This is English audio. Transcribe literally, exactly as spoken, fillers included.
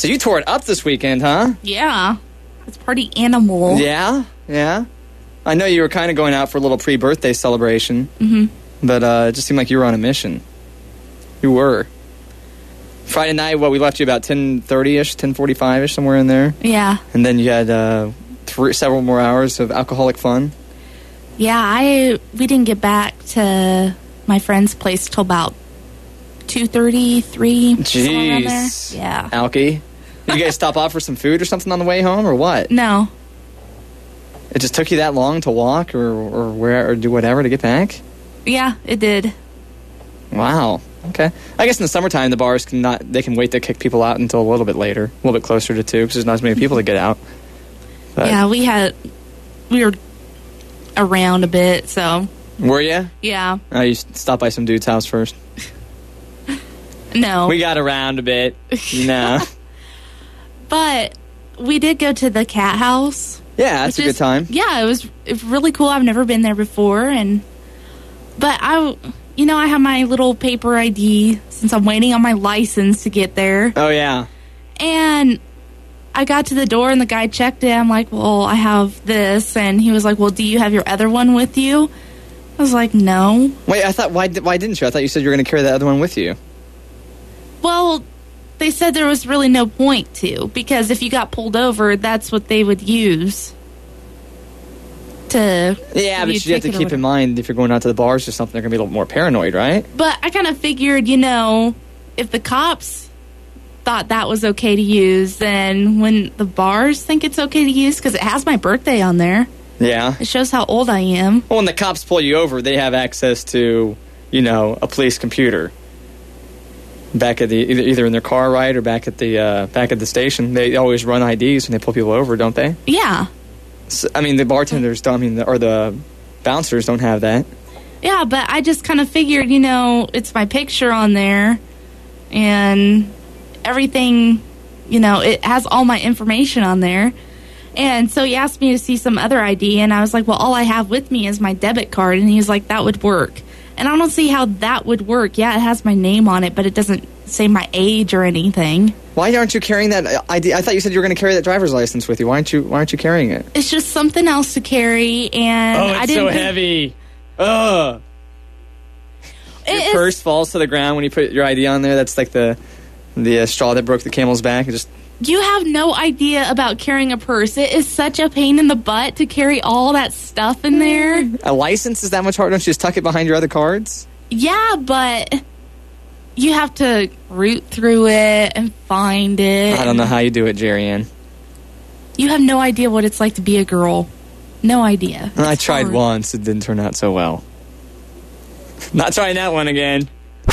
So you tore it up this weekend, huh? Yeah. It's party animal. Yeah, yeah. I know you were kind of going out for a little pre-birthday celebration. Mm-hmm. But uh, it just seemed like you were on a mission. You were. Friday night, what, we left you about ten thirty-ish, ten forty-five-ish, somewhere in there. Yeah. And then you had uh, three, several more hours of alcoholic fun. Yeah, I we didn't get back to my friend's place till about two thirty, three. Jeez. Yeah. Alky. Did you guys stop off for some food or something on the way home, or what? No. It just took you that long to walk or, or where or do whatever to get back? Yeah, it did. Wow. Okay. I guess in the summertime, the bars can not, they can wait to kick people out until a little bit later, a little bit closer to two, because there's not as many people to get out. But yeah, we had, we were around a bit, so. Were you? Yeah. Oh, you stopped by some dude's house first? No. We got around a bit. No. But we did go to the cat house. Yeah, that's a is, good time. Yeah, it was, it was really cool. I've never been there before, and but I, you know, I have my little paper I D since I'm waiting on my license to get there. Oh yeah. And I got to the door and the guy checked it. I'm like, well, I have this, and he was like, well, do you have your other one with you? I was like, no. Wait, I thought why why didn't you? I thought you said you were going to carry the other one with you. Well, they said there was really no point to, because if you got pulled over, that's what they would use to... Yeah, but you have to keep in mind, if you're going out to the bars or something, they're going to be a little more paranoid, right? But I kind of figured, you know, if the cops thought that was okay to use, then when the bars think it's okay to use, because it has my birthday on there. Yeah. It shows how old I am. Well, when the cops pull you over, they have access to, you know, a police computer. Back at the either, either in their car, right, or back at the uh, back at the station, they always run I Ds when they pull people over, don't they? Yeah. So, I mean, the bartenders don't. I mean, the, or the bouncers don't have that. Yeah, but I just kind of figured, you know, it's my picture on there, and everything, you know, it has all my information on there. And so he asked me to see some other I D, and I was like, well, all I have with me is my debit card, and he was like, that would work. And I don't see how that would work. Yeah, it has my name on it, but it doesn't say my age or anything. Why aren't you carrying that I D? I thought you said you were going to carry that driver's license with you. Why aren't you? Why aren't you carrying it? It's just something else to carry, and oh, it's I didn't so heavy. Ugh. Your it purse is, falls to the ground when you put your I D on there. That's like the the uh, straw that broke the camel's back. It just. You have no idea about carrying a purse. It is such a pain in the butt to carry all that stuff in there. A license is that much harder? Don't you just tuck it behind your other cards? Yeah, but you have to root through it and find it. I don't know how you do it, Jerry Ann. You have no idea what it's like to be a girl. No idea. I It's tried hard. once. It didn't turn out so well. Not trying that one again.